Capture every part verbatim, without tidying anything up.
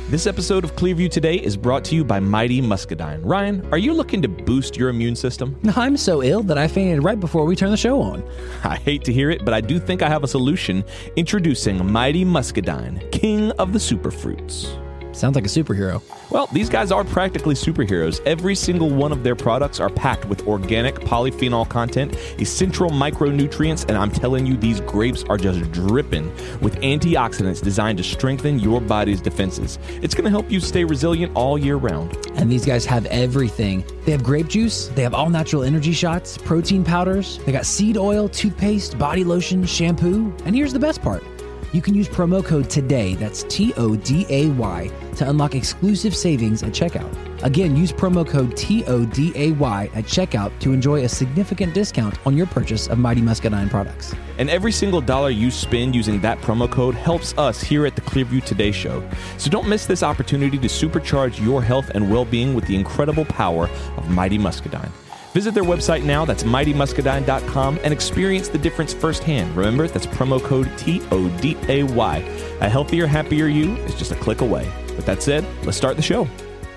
This episode of Clearview Today is brought to you by Mighty Muscadine. Ryan, are you looking to boost your immune system? I'm so ill that I fainted right before we turned the show on. I hate to hear it, but I do think I have a solution. Introducing Mighty Muscadine, king of the superfruits. Sounds like a superhero. Well, these guys are practically superheroes. Every single one of their products are packed with organic polyphenol content, essential micronutrients, and I'm telling you, these grapes are just dripping with antioxidants designed to strengthen your body's defenses. It's going to help you stay resilient all year round. And these guys have everything. They have grape juice, they have all natural energy shots, protein powders, they got seed oil, toothpaste, body lotion, shampoo, and here's the best part. You can use promo code TODAY, that's T O D A Y, to unlock exclusive savings at checkout. Again, use promo code T O D A Y at checkout to enjoy a significant discount on your purchase of Mighty Muscadine products. And every single dollar you spend using that promo code helps us here at the Clearview Today Show. So don't miss this opportunity to supercharge your health and well-being with the incredible power of Mighty Muscadine. Visit their website now, that's mighty muscadine dot com, and experience the difference firsthand. Remember, that's promo code T O D A Y. A healthier, happier you is just a click away. With that said, let's start the show.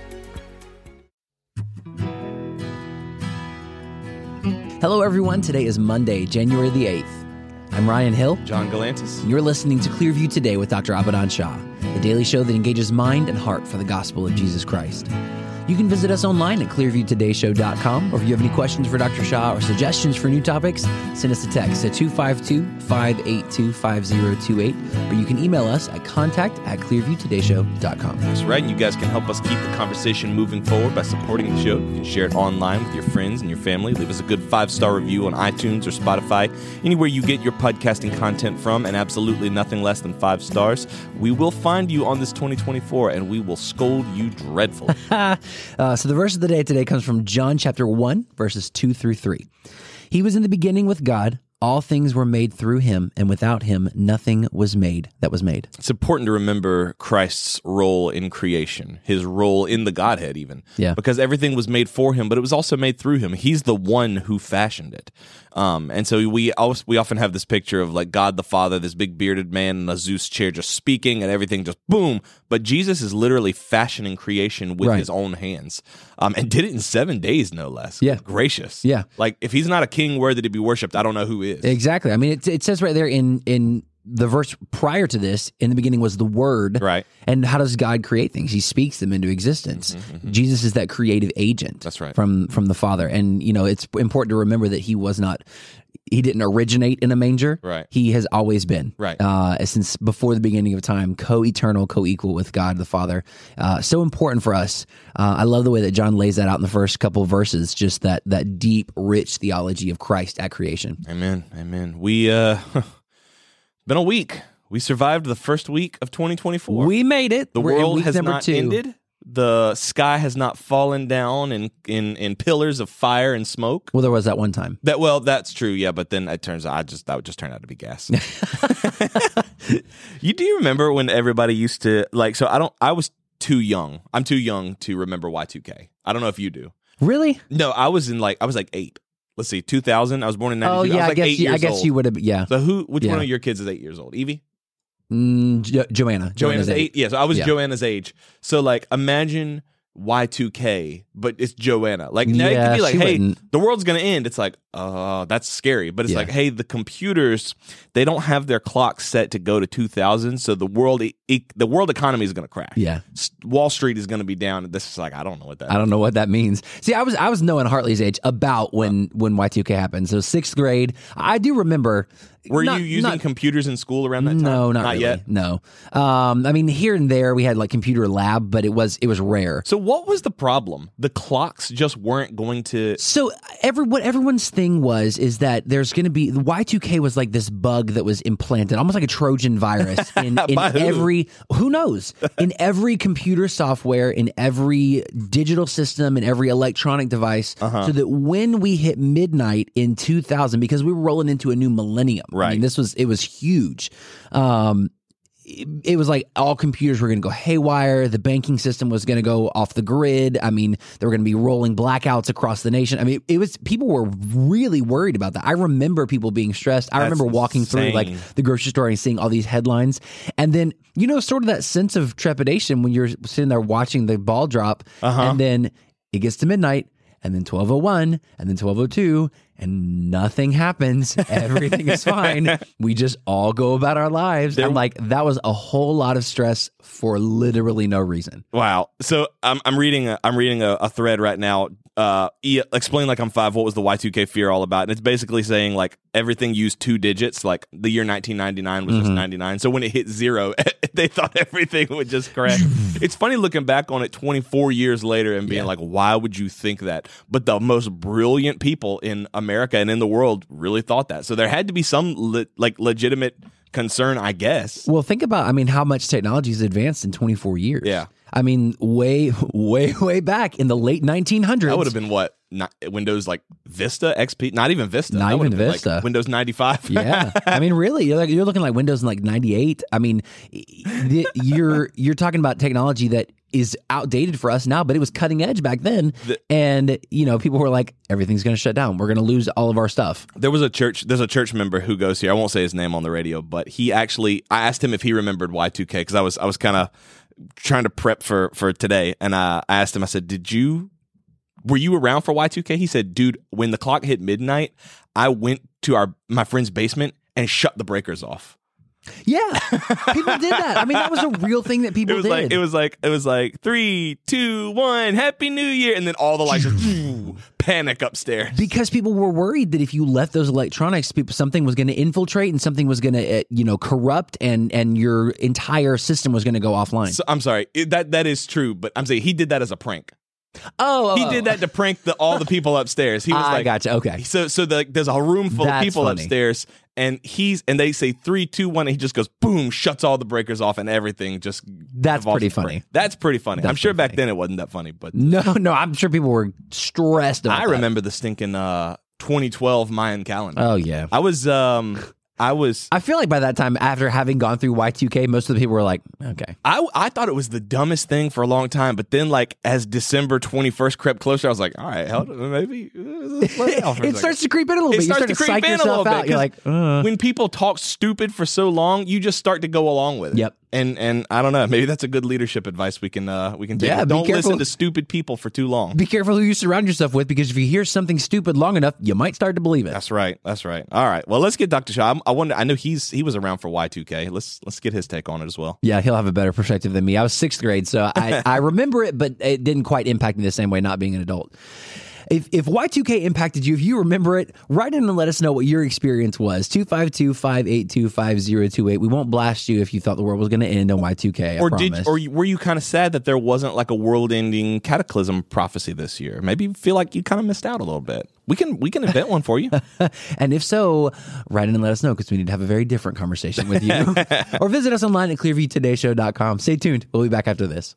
Hello, everyone. Today is Monday, January the eighth. I'm Ryan Hill. John Galantis. You're listening to Clearview Today with Doctor Abadan Shah, the daily show that engages mind and heart for the gospel of Jesus Christ. You can visit us online at clearview today show dot com, or if you have any questions for Doctor Shah or suggestions for new topics, send us a text at two five two, five eight two, five zero two eight, or you can email us at contact at clearview today show dot com. That's right, and you guys can help us keep the conversation moving forward by supporting the show. You can share it online with your friends and your family. Leave us a good five-star review on iTunes or Spotify, anywhere you get your podcasting content from, and absolutely nothing less than five stars. We will find you on this twenty twenty-four, and we will scold you dreadfully. Uh, so the verse of the day today comes from John chapter one, verses two through three. He was in the beginning with God. All things were made through him, and without him, nothing was made that was made. It's important to remember Christ's role in creation, his role in the Godhead even. Yeah. Because everything was made for him, but it was also made through him. He's the one who fashioned it. Um, and so we also, we often have this picture of like God the Father, this big bearded man in a Zeus chair just speaking and everything just boom. But Jesus is literally fashioning creation with Right. his own hands, um, and did it in seven days, no less. Yeah. Gracious. Yeah. Like if he's not a king worthy to be worshipped, I don't know who is. Exactly. I mean, it, it says right there in in the verse prior to this, in the beginning was the Word. Right. And how does God create things? He speaks them into existence. Mm-hmm, mm-hmm. Jesus is that creative agent. That's right. From from the Father. And, you know, it's important to remember that he was not, he didn't originate in a manger. Right. He has always been. Right. Uh, since before the beginning of time, co-eternal, co-equal with God the Father. Uh, so important for us. Uh, I love the way that John lays that out in the first couple of verses, just that that deep, rich theology of Christ at creation. Amen. Amen. We, uh, been a week. We survived the first week of twenty twenty-four. We made it. The We're in world week has number not two. ended. The sky has not fallen down in, in, in pillars of fire and smoke. Well, there was that one time. That well, that's true, yeah. But then it turns out, I just that would just turn out to be gas. You do you remember when everybody used to like? So I don't. I was too young. I'm too young to remember Y two K. I don't know if you do. Really? No, I was in like I was like eight. Let's see, two thousand. I was born in Oh ninety-two. yeah, I was I like guess eight you, years I guess old. you would have. Yeah. So who? Which Yeah. one of your kids is eight years old? Evie. Mm, jo- Joanna. Joanna's eight. Yeah, so I was Yeah. Joanna's age. So like, imagine Y two K, but it's Joanna. Like now it Yeah, could be like, she hey, wouldn't. the world's gonna end. It's like, uh, that's scary. But it's Yeah. like, hey, the computers, they don't have their clocks set to go to two thousand, so the world, e- e- the world economy is gonna crash. Yeah. S- Wall Street is gonna be down. This is like, I don't know what that. I don't know what that means. See, I was I was knowing Hartley's age about when when Y two K happened. So sixth grade. I do remember. Were not- you using not- computers in school around that time? No, not, really. yet. No. Um, I mean, here and there we had like computer lab, but it was it was rare. So what was the problem? The clocks just weren't going to. So every what everyone's thing was is that there's going to be the Y two K was like this bug that was implanted, almost like a Trojan virus in, in By who? every who knows in every computer software, in every digital system, in every electronic device, Uh-huh. so that when we hit midnight in two thousand, because we were rolling into a new millennium. I Right. mean, this was it was huge. Um, it, it was like all computers were going to go haywire. The banking system was going to go off the grid. I mean, there were going to be rolling blackouts across the nation. I mean, it was people were really worried about that. I remember people being stressed. I That's remember walking insane. through like the grocery store and seeing all these headlines. And then, you know, sort of that sense of trepidation when you're sitting there watching the ball drop Uh-huh. and then it gets to midnight and then twelve oh one and then twelve oh two and nothing happens. Everything is fine. We just all go about our lives. There- I'm like, that was a whole lot of stress for literally no reason. Wow. So I'm I'm reading a, I'm reading a, a thread right now. Uh, e- explain like I'm five. What was the Y two K fear all about? And it's basically saying like everything used two digits. Like the year nineteen ninety-nine was Mm-hmm. just ninety-nine. So when it hit zero, they thought everything would just crash. It's funny looking back on it twenty-four years later and being Yeah. like, why would you think that? But the most brilliant people in America and in the world really thought that. So there had to be some le- like legitimate concern, I guess. Well, think about, I mean, how much technology has advanced in twenty-four years. Yeah. I mean, way, way, way back in the late nineteen hundreds. That would have been what? Not, Windows like Vista, X P, not even Vista. Not That would even have been, Vista. Like Windows ninety-five. Yeah, I mean, really, you're like you're looking like Windows in like ninety-eight. I mean, the, you're you're talking about technology that is outdated for us now, but it was cutting edge back then. The- and you know, people were like, everything's going to shut down. We're going to lose all of our stuff. There was a church. There's a church member who goes here. I won't say his name on the radio, but he actually. I asked him if he remembered Y two K because I was I was kind of trying to prep for for today, and uh, I asked him. I said, "Did you? Were you around for Y two K?" He said, "Dude, when the clock hit midnight, I went to our my friend's basement and shut the breakers off." Yeah, people did that. I mean, that was a real thing that people It was did. like it was like it was like three, two, one, Happy New Year, and then all the lights just panic upstairs. because people were worried that if you left those electronics, people, something was going to infiltrate and something was going to, uh, you know, corrupt, and and your entire system was going to go offline. So, I'm sorry, it, that that is true, but I'm saying he did that as a prank. oh, He oh. did that to prank the, all the people upstairs. He was I like, gotcha. Okay. So so the, there's a room full That's of people funny. upstairs, and he's and they say three, two, one, and he just goes boom, shuts all the breakers off, and everything just. That's devolves pretty into funny. break. That's pretty funny. That's I'm sure pretty back funny. then it wasn't that funny, but No, no, I'm sure people were stressed about I that. remember the stinking uh, twenty twelve Mayan calendar. Oh, yeah. I was um I was I feel like by that time, after having gone through Y two K, most of the people were like, okay. I, I thought it was the dumbest thing for a long time, but then like as December twenty-first crept closer, I was like, all right, hell, maybe uh, let's let it, out for a It second. starts to creep in a little It bit. You starts start to to creep psych in a little yourself bit. out. You're 'cause like, uh. when people talk stupid for so long, you just start to go along with it. Yep. And and I don't know, maybe that's a good leadership advice we can uh we can take. Yeah, be Don't careful. listen to stupid people for too long. Be careful who you surround yourself with, because if you hear something stupid long enough, you might start to believe it. That's right. That's right. All right. Well, let's get Doctor Shaw. I'm, I wonder. I know he's he was around for Y two K. Let's let's get his take on it as well. Yeah, he'll have a better perspective than me. I was sixth grade, so I, I remember it, but it didn't quite impact me the same way not being an adult. If, if Y two K impacted you, if you remember it, write in and let us know what your experience was. two five two, five eight two, five zero two eight. We won't blast you if you thought the world was going to end on Y two K, I Or promise. did or you- were you kind of sad that there wasn't like a world-ending cataclysm prophecy this year? Maybe you feel like you kind of missed out a little bit. We can we can invent one for you. And if so, write in and let us know, because we need to have a very different conversation with you. Or visit us online at clearview today show dot com. Stay tuned. We'll be back after this.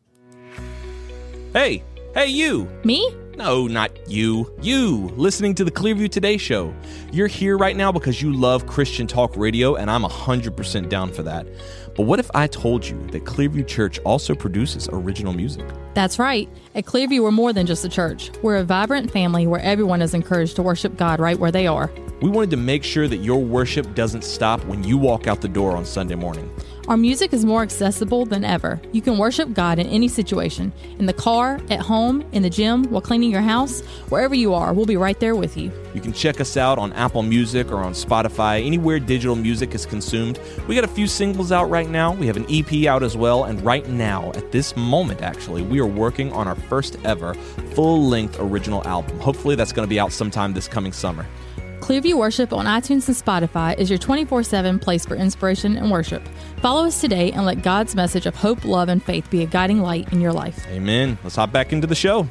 Hey, hey, you. Me? No, not you. You, listening to the Clearview Today Show. You're here right now because you love Christian talk radio, and I'm one hundred percent down for that. But what if I told you that Clearview Church also produces original music? That's right. At Clearview, we're more than just a church. We're a vibrant family where everyone is encouraged to worship God right where they are. We wanted to make sure that your worship doesn't stop when you walk out the door on Sunday morning. Our music is more accessible than ever. You can worship God in any situation. In the car, at home, in the gym, while cleaning your house, wherever you are, we'll be right there with you. You can check us out on Apple Music or on Spotify, anywhere digital music is consumed. We got a few singles out right now. We have an E P out as well. And right now, at this moment actually, we are working on our first ever full-length original album. Hopefully that's going to be out sometime this coming summer. Clearview Worship on iTunes and Spotify is your twenty-four seven place for inspiration and worship. Follow us today and let God's message of hope, love, and faith be a guiding light in your life. Amen. Let's hop back into the show.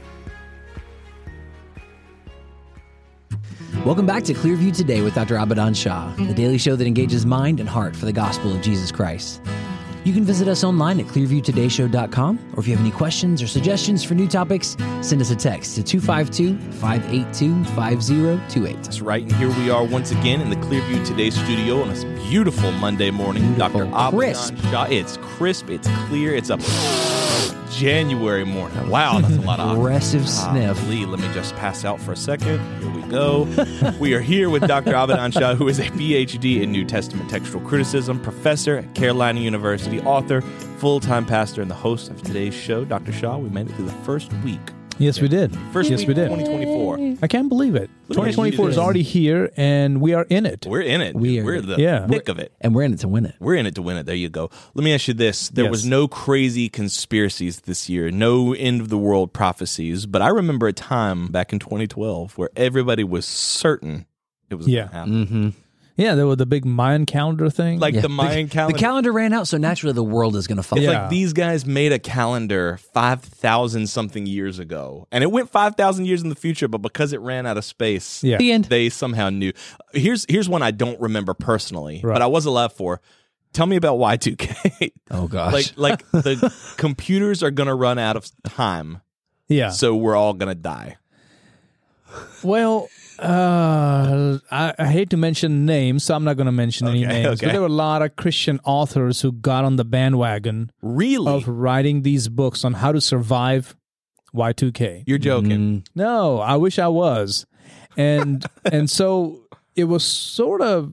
Welcome back to Clearview Today with Doctor Abadan Shah, the daily show that engages mind and heart for the gospel of Jesus Christ. You can visit us online at clearview today show dot com, or if you have any questions or suggestions for new topics, send us a text to two five two, five eight two, five zero two eight. That's right, and here we are once again in the Clearview Today studio on this beautiful Monday morning. Beautiful. Doctor Abinand Crisp. Shah. It's crisp, it's clear, it's a January morning. Wow, that's a lot of Aggressive sniff. Lee, let me just pass out for a second. Here we go. We are here with Doctor Abinand Shah, who is a P H D in New Testament textual criticism, professor at Carolina University, author, full-time pastor, and the host of today's show. Doctor Shah, we made it through the first week. Yes, we did. First yes, week we of did. twenty twenty-four. I can't believe it. Look at twenty twenty-four you. is already here, and we are in it. We're in it. We are- We're the Yeah. thick of it. And we're in it to win it. We're in it to win it. There you go. Let me ask you this. There Yes. was no crazy conspiracies this year, no end of the world prophecies, but I remember a time back in twenty twelve where everybody was certain it was Yeah. going to happen. Mm-hmm. Yeah, there was the big Mayan calendar thing. Like Yeah. the Mayan calendar. The calendar ran out, so naturally the world is going to follow. It's Yeah. like these guys made a calendar five thousand something years ago, and it went five thousand years in the future, but because it ran out of space, yeah. The end. they somehow knew. Here's here's one I don't remember personally, Right. but I was alive for. Tell me about Y two K. Oh, gosh. like like the computers are going to run out of time, Yeah. so we're all going to die. Well, uh, I, I hate to mention names, so I'm not going to mention any Okay, names. okay. But there were a lot of Christian authors who got on the bandwagon Really? of writing these books on how to survive Y two K. You're joking. Mm, No, I wish I was. And and so it was sort of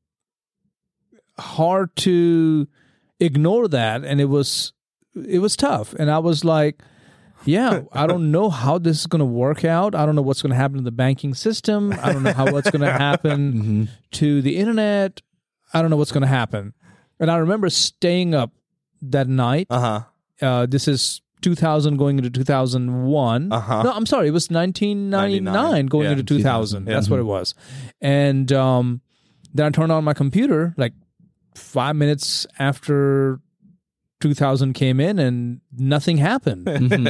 hard to ignore that, and it was it was tough. And I was like, yeah, I don't know how this is going to work out. I don't know what's going to happen to the banking system. I don't know how what's going to happen mm-hmm. to the internet. I don't know what's going to happen. And I remember staying up that night. Uh-huh. Uh, this is two thousand going into two thousand one. Uh-huh. No, I'm sorry. It was nineteen ninety-nine going Yeah. into two thousand. Yeah. That's what it was. And um, then I turned on my computer like five minutes after two thousand came in, and nothing happened.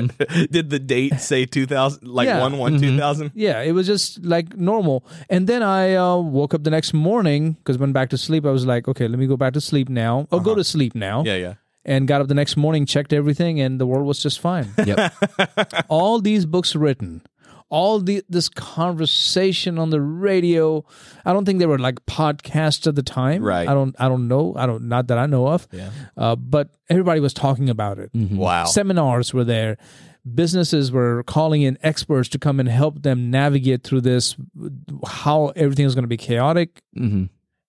Did the date say two thousand, like Yeah. one one two thousand? Yeah, it was just like normal. And then I uh, woke up the next morning because went back to sleep. I was like, okay, let me go back to sleep now. Oh, go to sleep now. Yeah, yeah. And got up the next morning, checked everything, and the world was just fine. Yep. All these books written, all the this conversation on the radio. I don't think they were like podcasts at the time. Right. I don't. I don't know. I don't. Not that I know of. Yeah. Uh, but everybody was talking about it. Wow. Seminars were there. Businesses were calling in experts to come and help them navigate through this. How everything was going to be chaotic, hmm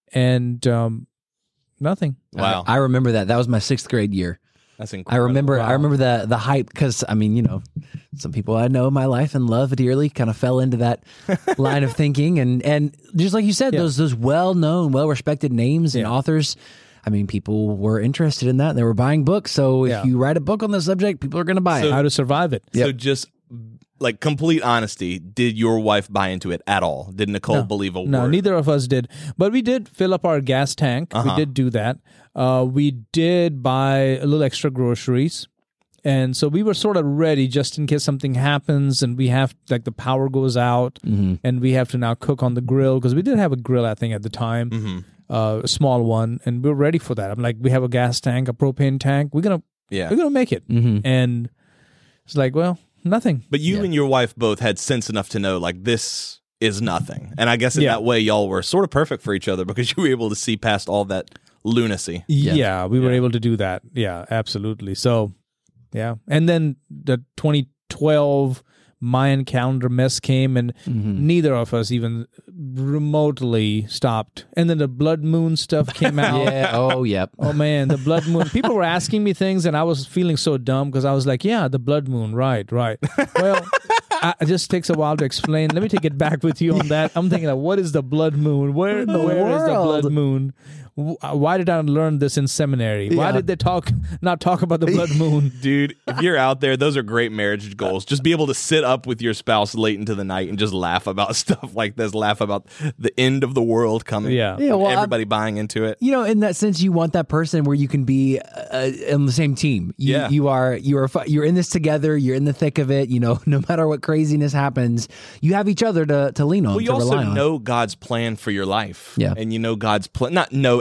and um, nothing. Wow. I remember that. That was my sixth grade year. That's I incredible. remember. I Wow. remember the the hype because I mean, you know, some people I know in my life and love dearly kind of fell into that line of thinking, and and just like you said, Yeah. those those well known, well respected names and Yeah. authors. I mean, people were interested in that. And they were buying books. So if Yeah. you write a book on the subject, people are going to buy it. How to survive it. So just like complete honesty, did your wife buy into it at all? Did Nicole No. believe a No, word? neither of us did. But we did fill up our gas tank. Uh-huh. We did do that. Uh, we did buy a little extra groceries. And so we were sort of ready just in case something happens and we have, like, the power goes out Mm-hmm. and we have to now cook on the grill. Because we did have a grill, I think, at the time, Mm-hmm. uh, a small one. And we were ready for that. I'm like, we have a gas tank, a propane tank. We're going to Yeah. we're gonna make it. Mhm. And it's like, well, nothing. But you Yeah. and your wife both had sense enough to know, like, this is nothing. And I guess in Yeah. that way, y'all were sort of perfect for each other because you were able to see past all that lunacy. Yeah, Yeah. we were Yeah. able to do that. Yeah, absolutely. So, yeah. And then the twenty twelve Mayan calendar mess came, and Mm-hmm. neither of us even remotely stopped. And then the blood moon stuff came out. Yeah. Oh, yep. Oh, man, the blood moon. People were asking me things, and I was feeling so dumb because I was like, yeah, the blood moon. Right, right. Well, I, it just takes a while to explain. Let me take it back with you on that. I'm thinking, like, what is the blood moon? Where, the where is the world? blood moon? Why did I learn this in seminary? Why Yeah. did they talk not talk about the blood moon? Dude, if you're out there, those are great marriage goals. Just be able to sit up with your spouse late into the night and just laugh about stuff like this, laugh about the end of the world coming. Yeah. Yeah, well, I'm- everybody buying into it. You know, in that sense, you want that person where you can be uh, on the same team. You, Yeah. you are you are fu- you're in this together. You're in the thick of it. You know, no matter what craziness happens, you have each other to, to lean on. Well, you to also rely on. know God's plan for your life. Yeah. And you know God's plan, not know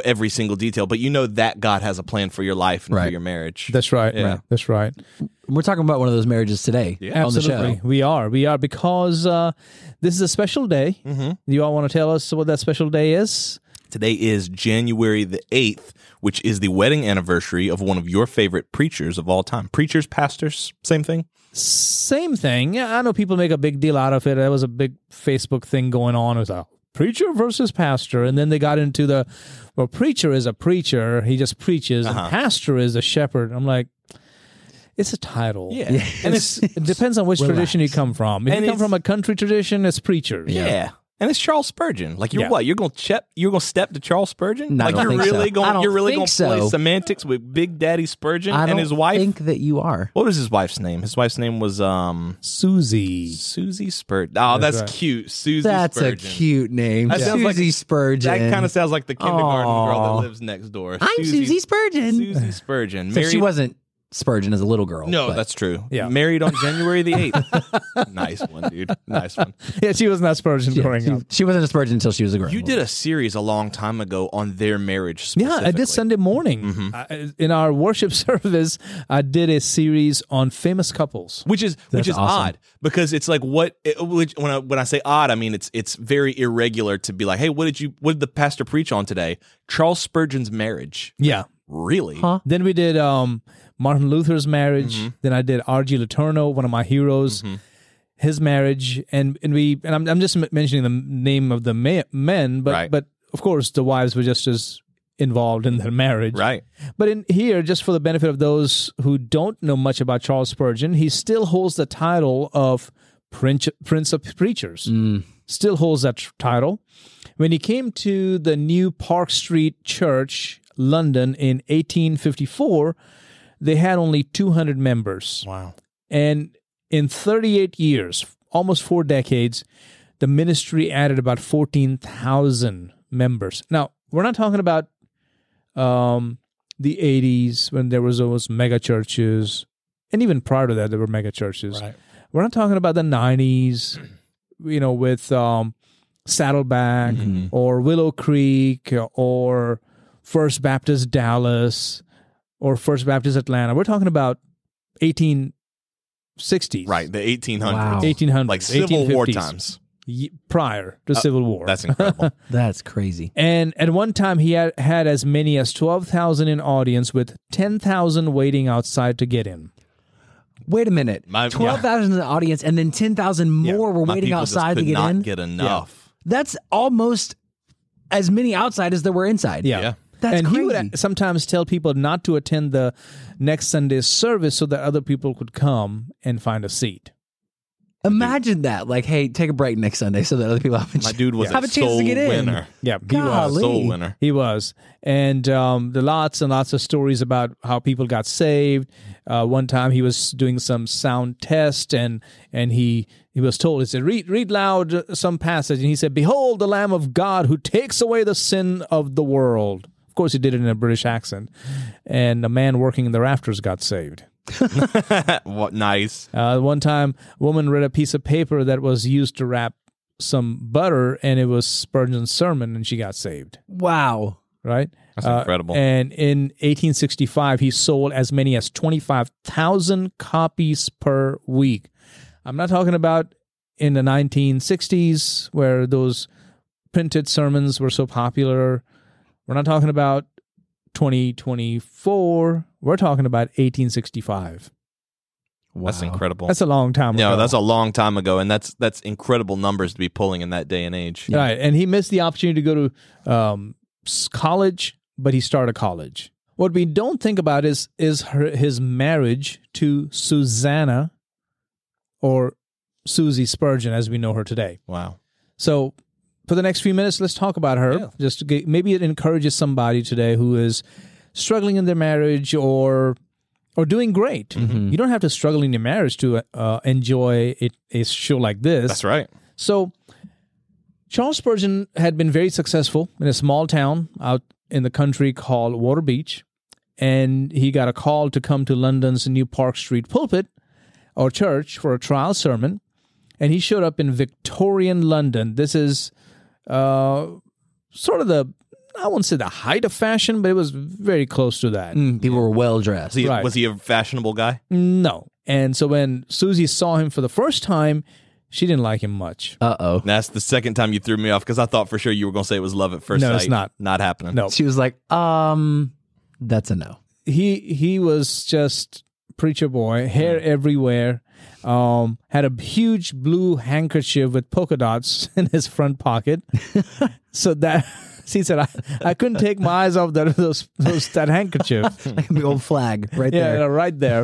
every single detail, but you know that God has a plan for your life and Right. for your marriage. That's right. Yeah. That's right. We're talking about one of those marriages today Yeah. on the Absolutely. show. We are. We are because uh, this is a special day. Mm-hmm. You all want to tell us what that special day is? Today is January the eighth, which is the wedding anniversary of one of your favorite preachers of all time. Preachers, pastors, same thing? Same thing. Yeah, I know people make a big deal out of it. There was a big Facebook thing going on. It was a preacher versus pastor. And then they got into the, well, preacher is a preacher. He just preaches. Uh-huh. And pastor is a shepherd. I'm like, it's a title. Yeah. And it's, it depends on which Relax. tradition you come from. If And you come it's- from a country tradition, it's preachers. Yeah. And it's Charles Spurgeon. Like you're Yeah. what? You're gonna step you're gonna step to Charles Spurgeon? No, I like don't you're think really so. going I don't you're really think gonna play so. semantics with Big Daddy Spurgeon I and don't his wife? think that you are. What was his wife's name? His wife's name was um Susie. Susie Spurgeon. Oh, that's, That's right. cute. Susie That's Spurgeon. a cute name. That sounds like- Susie Spurgeon. That kind of sounds like the kindergarten girl Aw. that lives next door. I'm Susie Spurgeon. Susie Spurgeon. So she Married- wasn't Spurgeon as a little girl. No, but- that's true. Yeah. Married on January the eighth. Nice one, dude. Nice one. Yeah, she was not Spurgeon Yeah, growing she, up. she wasn't a Spurgeon until she was a girl. You did a series a long time ago on their marriage Yeah, I specifically. did Sunday morning. Mm-hmm. I, in our worship service, I did a series on famous couples. Which is which That's is awesome. odd because it's like what it, which, when I when I say odd, I mean it's it's very irregular to be like, hey, what did you what did the pastor preach on today? Charles Spurgeon's marriage. Yeah. Really? Huh? Then we did um, Martin Luther's marriage. Mm-hmm. Then I did R G Letourneau, one of my heroes, his marriage, and and we and I'm I'm just m- mentioning the name of the ma- men, but Right. but of course the wives were just as involved in their marriage. Right. But in here, just for the benefit of those who don't know much about Charles Spurgeon, he still holds the title of Prince, Prince of Preachers. Still holds that tr- title. When he came to the new Park Street Church, London, in eighteen fifty-four, they had only two hundred members. Wow. And in thirty-eight years, almost four decades, the ministry added about fourteen thousand members. Now, we're not talking about um, the eighties when there was those mega churches, and even prior to that, there were mega churches. Right. We're not talking about the nineties, you know, with um, Saddleback or Willow Creek or First Baptist Dallas or First Baptist Atlanta. We're talking about eighteen sixties. Right. The eighteen hundreds. Wow. eighteen hundreds. Like Civil War eighteen fifties. times. Y- prior to Civil War. That's incredible. That's crazy. And at one time, he had, had as many as twelve thousand in audience with ten thousand waiting outside to get in. Wait a minute. My- twelve thousand in the audience, and then ten thousand more were My waiting people just outside to could get not in. get enough. That's almost as many outside as there were inside. Yeah. Yeah. That's and crazy. he would sometimes tell people not to attend the next Sunday's service so that other people could come and find a seat. Imagine that. Like, hey, take a break next Sunday so that other people have a, My dude was have a, a chance soul to get in. winner. Yeah, he was. Golly. Soul winner. He was. And um, the lots and lots of stories about how people got saved. Uh, one time he was doing some sound test and and he he was told, he said, read, read loud some passage. And he said, behold the Lamb of God who takes away the sin of the world. Of course, he did it in a British accent. And a man working in the rafters got saved. What nice. Uh, one time, a woman read a piece of paper that was used to wrap some butter, and it was Spurgeon's sermon, and she got saved. Wow. Right? That's Uh, incredible. And in eighteen sixty-five, he sold as many as twenty-five thousand copies per week. I'm not talking about in the nineteen sixties where those printed sermons were so popular. We're not talking about twenty twenty-four. We're talking about eighteen sixty-five. That's Wow. incredible. That's a long time ago. no, that's a long time ago, and that's that's incredible numbers to be pulling in that day and age. Right, and he missed the opportunity to go to um, s- college, but he started college. What we don't think about is is her, his marriage to Susanna, or Susie Spurgeon, as we know her today. Wow. So, for the next few minutes, let's talk about her. Yeah. Just to get, maybe it encourages somebody today who is struggling in their marriage or or doing great. Mm-hmm. You don't have to struggle in your marriage to uh, enjoy it, a show like this. That's right. So, Charles Spurgeon had been very successful in a small town out in the country called Water Beach, and he got a call to come to London's New Park Street pulpit or church for a trial sermon, and he showed up in Victorian London. This is uh, sort of the, I won't say the height of fashion, but it was very close to that. Mm, people were well dressed. Was he, Right. was he a fashionable guy? No. And so when Susie saw him for the first time, she didn't like him much. Uh oh. That's the second time you threw me off because I thought for sure you were going to say it was love at first No, sight. it's not. Not happening. No. She was like, um, that's a no. He he was just preacher boy, hair everywhere. Um, had a huge blue handkerchief with polka dots in his front pocket. So that he said, I, I couldn't take my eyes off that those, those that handkerchief. Like a big old flag right Yeah, there. right there.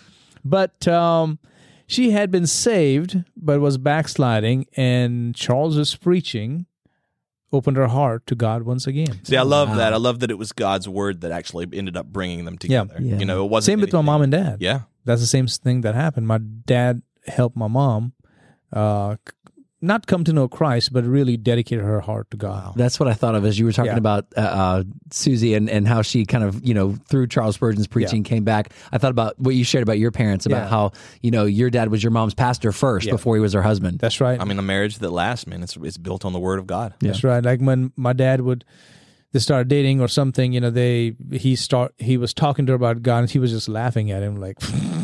But um, she had been saved, but was backsliding, and Charles's preaching opened her heart to God once again. See, I love Wow. that. I love that it was God's word that actually ended up bringing them together. Yeah. You know, it wasn't Same with my anything- mom and dad. Yeah. That's the same thing that happened. My dad helped my mom uh, c- not come to know Christ, but really dedicated her heart to God. That's what I thought of as you were talking Yeah. about uh, uh, Susie and, and how she kind of, you know, through Charles Spurgeon's preaching came back. I thought about what you shared about your parents, about Yeah. how, you know, your dad was your mom's pastor first Yeah. before he was her husband. That's right. I mean, a marriage that lasts, man, it's it's built on the word of God. That's right. Like when my dad would, they started dating or something, you know, they he start he was talking to her about God, and she was just laughing at him like,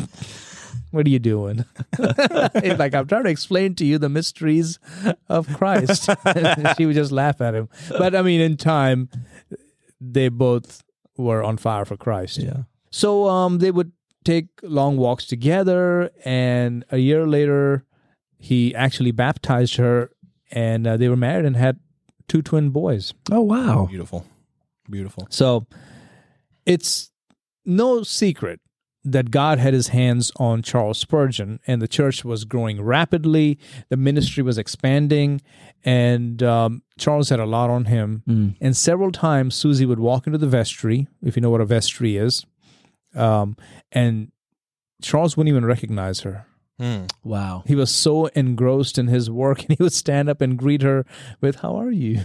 "What are you doing?" It's like, I'm trying to explain to you the mysteries of Christ. She would just laugh at him. But I mean, in time, they both were on fire for Christ. Yeah. So um, they would take long walks together, and a year later, he actually baptized her, and uh, they were married and had two twin boys. Oh, wow. Beautiful. Beautiful. So it's no secret that God had his hands on Charles Spurgeon, and the church was growing rapidly. The ministry was expanding, and um, Charles had a lot on him. Mm. And several times, Susie would walk into the vestry, if you know what a vestry is, um, and Charles wouldn't even recognize her. Hmm. Wow. He was so engrossed in his work, and he would stand up and greet her with, "How are you?"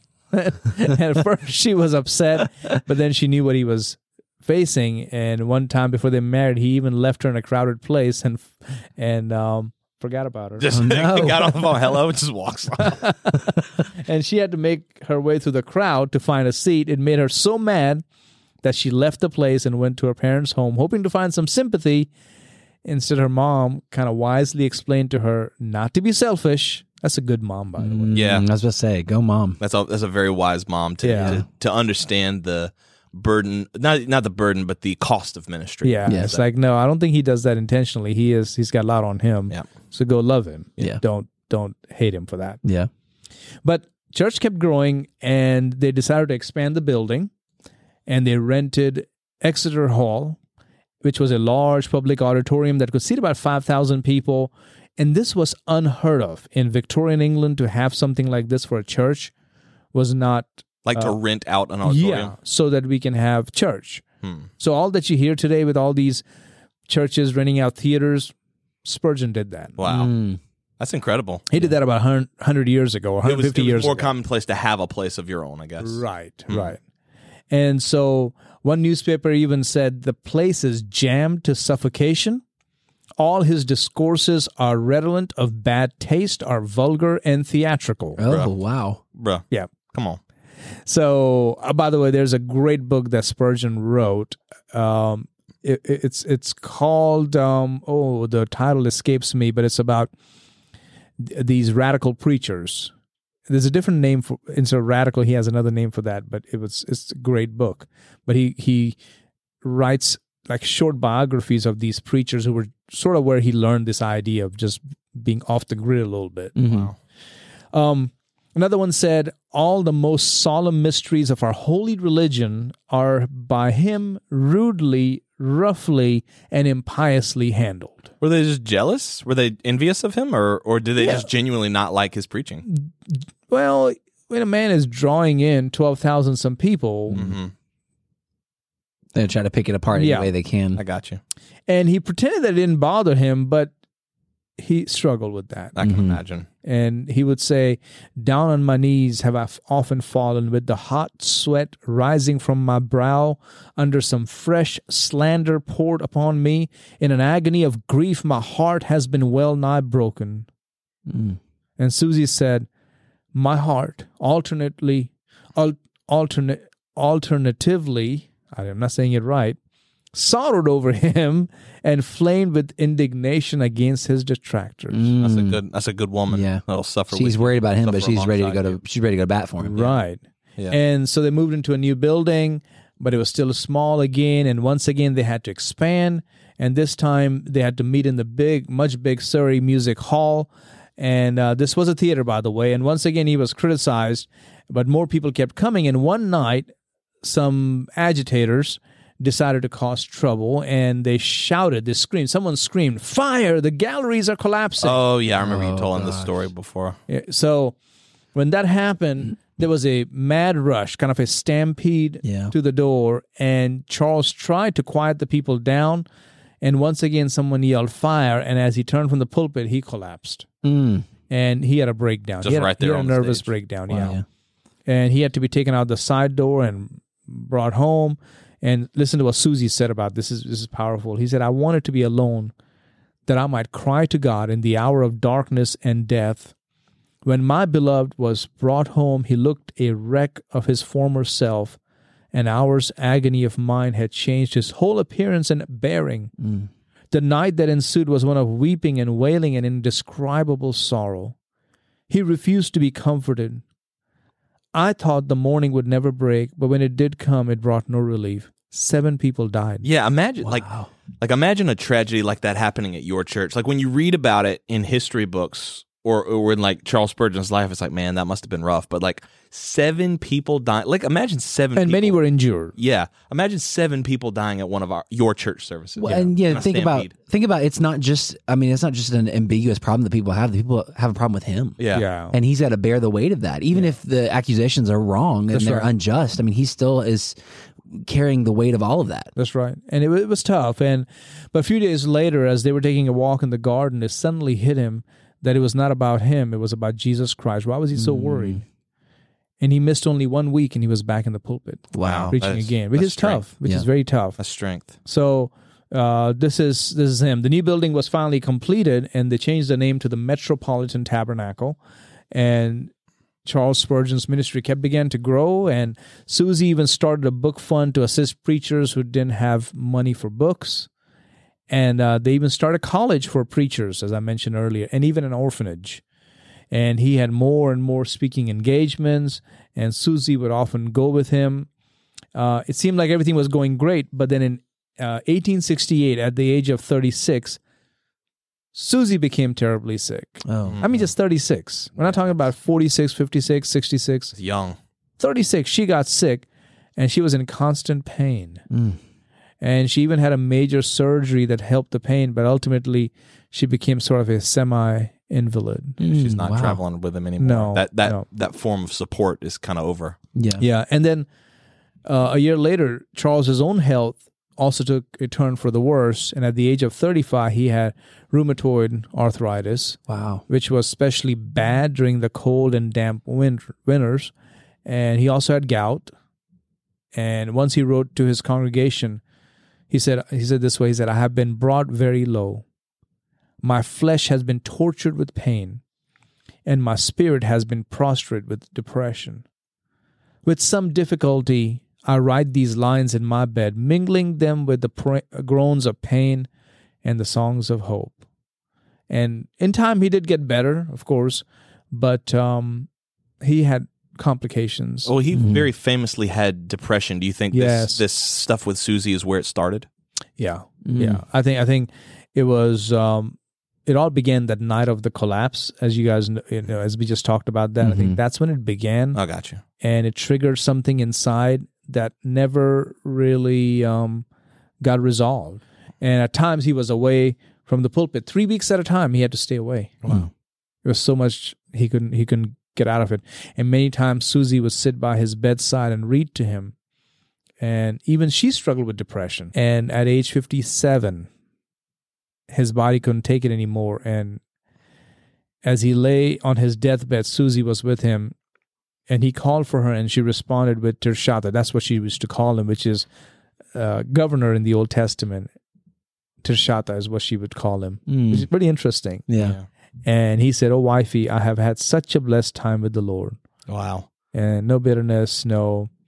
And at first, she was upset, but then she knew what he was facing. And one time before they married, he even left her in a crowded place and and um, forgot about her. Just Oh, no. got off the phone. Hello, and just walks off. And she had to make her way through the crowd to find a seat. It made her so mad that she left the place and went to her parents' home, hoping to find some sympathy. Instead, her mom kind of wisely explained to her not to be selfish. That's a good mom, by the way. Yeah. Mm, I was about to say, go mom. That's a that's a very wise mom to Yeah. to, to understand the burden, not not the burden, but the cost of ministry. Yeah, Yes. it's like, no, I don't think he does that intentionally. He is, he's got a lot on him. Yeah. So go love him. Yeah. Don't don't hate him for that. Yeah. But church kept growing, and they decided to expand the building, and they rented Exeter Hall, which was a large public auditorium that could seat about five thousand people. And this was unheard of in Victorian England. To have something like this for a church was not, Like to rent out an auditorium. yeah, so that we can have church. Hmm. So all that you hear today with all these churches renting out theaters, Spurgeon did that. Wow. Mm. That's incredible. He did that about one hundred years ago, or It was, one hundred fifty it was years more ago. commonplace to have a place of your own, I guess. Right, right. And so one newspaper even said the place is jammed to suffocation. All his discourses are redolent of bad taste, are vulgar and theatrical. Oh, Bro. wow. Bruh, Yeah. come on. So, uh, by the way, there's a great book that Spurgeon wrote. Um, it, it's it's called um, oh, the title escapes me, but it's about th- these radical preachers. There's a different name for instead of radical. He has another name for that, but it was it's a great book. But he he writes like short biographies of these preachers who were sort of where he learned this idea of just being off the grid a little bit. Mhm. Um, another one said, all the most solemn mysteries of our holy religion are by him rudely, roughly, and impiously handled. Were they just jealous? Were they envious of him? Or, or did they Yeah. just genuinely not like his preaching? Well, when a man is drawing in twelve thousand some people, Mm-hmm. They try to pick it apart any Yeah. way they can. I got you. and he pretended that it didn't bother him, but he struggled with that. I can Mhm. imagine. And he would say, down on my knees have I f- often fallen with the hot sweat rising from my brow under some fresh slander poured upon me. In an agony of grief, my heart has been well nigh broken. Mm. And Susie said, my heart alternately, al- alternate, alternatively, I'm not saying it right, sorrowed over him and flamed with indignation against his detractors. Mm. That's a good. That's a good woman. Yeah. That'll suffer. She's with worried about him, but suffer she's ready to go alongside to she's ready to go to bat for him. Right. Yeah. And so they moved into a new building, but it was still small again. And once again, they had to expand. And this time they had to meet in the big, much big Surrey Music Hall. And uh, this was a theater, by the way. And once again, he was criticized, but more people kept coming. And one night, some agitators decided to cause trouble, and they shouted, they screamed, someone screamed, "Fire! The galleries are collapsing." Oh yeah, I remember Oh, you telling this gosh. story before. Yeah, so when that happened, there was a mad rush, kind of a stampede Yeah. to the door, and Charles tried to quiet the people down. And once again, someone yelled fire, and as he turned from the pulpit, he collapsed. Mm. And he had a breakdown. Just he had, right there he had on a the nervous stage. breakdown, Wow. yeah. And he had to be taken out the side door and brought home. And listen to what Susie said about this. This is, this is powerful. He said, "I wanted to be alone, that I might cry to God in the hour of darkness and death. When my beloved was brought home, he looked a wreck of his former self. An hour's agony of mine had changed his whole appearance and bearing. Mm. The night that ensued was one of weeping and wailing and indescribable sorrow. He refused to be comforted. I thought the morning would never break, but when it did come, it brought no relief. Seven people died." Yeah, imagine like Wow. like imagine a tragedy like that happening at your church. Like when you read about it in history books or, or in like Charles Spurgeon's life, it's like, man, that must have been rough. But like seven people dying. Like imagine seven And people. many were injured. Yeah, imagine seven people dying at one of our your church services. Well, and yeah, In a think about stampede. think about it's not just. I mean, it's not just an ambiguous problem that people have. The people have a problem with him. Yeah. Yeah. And he's got to bear the weight of that, even if the accusations are wrong and That's they're right. unjust. I mean, he still is carrying the weight of all of that. That's right. And it, wa- it was tough. And but a few days later, as they were taking a walk in the garden, it suddenly hit him that it was not about him. It was about Jesus Christ. Why was he so worried? And he missed only one week, and he was back in the pulpit Wow. preaching That is- again, which that's is tough, strength. which Yeah. is very tough. That's strength. So uh, this is this is him. The new building was finally completed, and they changed the name to the Metropolitan Tabernacle. And Charles Spurgeon's ministry kept began to grow, and Susie even started a book fund to assist preachers who didn't have money for books. And uh, they even started college for preachers, as I mentioned earlier, and even an orphanage. And he had more and more speaking engagements, and Susie would often go with him. Uh, it seemed like everything was going great, but then in uh, eighteen sixty-eight, at the age of thirty-six, Susie became terribly sick. Oh, I mean, just thirty-six. We're not talking about forty-six, fifty-six, sixty-six. It's young. thirty-six, she got sick, and she was in constant pain. Mm. And she even had a major surgery that helped the pain, but ultimately she became sort of a semi-invalid. She's Mm, not wow. traveling with him anymore. No, that that no. that form of support is kind of over. Yeah. Yeah, and then uh, a year later, Charles's own health also took a turn for the worse, and at the age of thirty-five, he had rheumatoid arthritis, Wow. which was especially bad during the cold and damp winter, winters, and he also had gout. And once he wrote to his congregation, he said he said this way, he said, "I have been brought very low. My flesh has been tortured with pain, and my spirit has been prostrate with depression. With some difficulty, I write these lines in my bed, mingling them with the pra- groans of pain and the songs of hope." And in time, he did get better, of course, but um, he had complications. Oh, he very famously had depression. Do you think Yes. this this stuff with Susie is where it started? Yeah, Mm. yeah. I think I think it was. Um, it all began that night of the collapse, as you guys know, you know as we just talked about that. I think Mhm. that's when it began, I got you. and it triggered something inside that never really um, got resolved. And at times, he was away from the pulpit three weeks at a time. He had to stay away. Wow. It was so much he couldn't he couldn't get out of it. And many times Susie would sit by his bedside and read to him. And even she struggled with depression. And at age fifty-seven, his body couldn't take it anymore. And as he lay on his deathbed, Susie was with him. And he called for her, and she responded with Tirshata. That's what she used to call him, which is uh, governor in the Old Testament. Tirshata is what she would call him, Mm. which is pretty interesting. Yeah. And he said, "Oh, wifey, I have had such a blessed time with the Lord. Wow. And no bitterness, no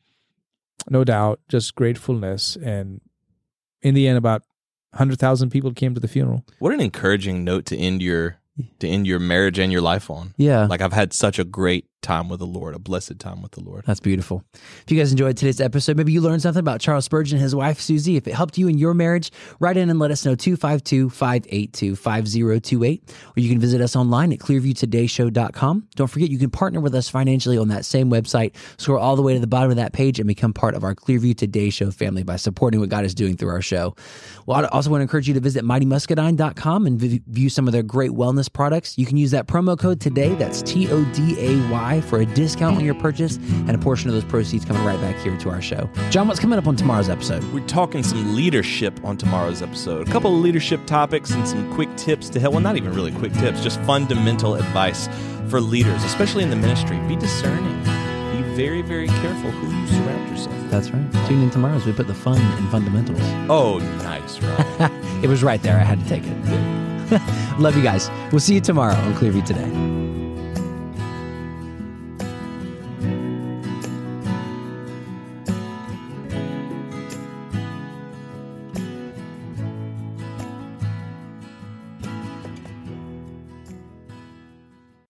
no doubt, just gratefulness. And in the end, about one hundred thousand people came to the funeral. What an encouraging note to end your to end your marriage and your life on. Yeah. Like, I've had such a great time with the Lord, a blessed time with the Lord. That's beautiful. If you guys enjoyed today's episode, maybe you learned something about Charles Spurgeon and his wife, Susie. If it helped you in your marriage, write in and let us know, two five two, five eight two, five zero two eight. Or you can visit us online at clearview today show dot com. Don't forget, you can partner with us financially on that same website. Scroll all the way to the bottom of that page and become part of our Clearview Today Show family by supporting what God is doing through our show. Well, I also want to encourage you to visit mighty muscadine dot com and v- view some of their great wellness products. You can use that promo code today, that's T O D A Y, for a discount on your purchase, and a portion of those proceeds coming right back here to our show. John, what's coming up on tomorrow's episode? We're talking some leadership on tomorrow's episode. A couple of leadership topics and some quick tips to help. Well, not even really quick tips, just fundamental advice for leaders, especially in the ministry. Be discerning. Be very, very careful who you surround yourself with. That's right. Tune in tomorrow as we put the fun in fundamentals. Oh, nice, right? It was right there. I had to take it. Love you guys. We'll see you tomorrow on Clearview Today.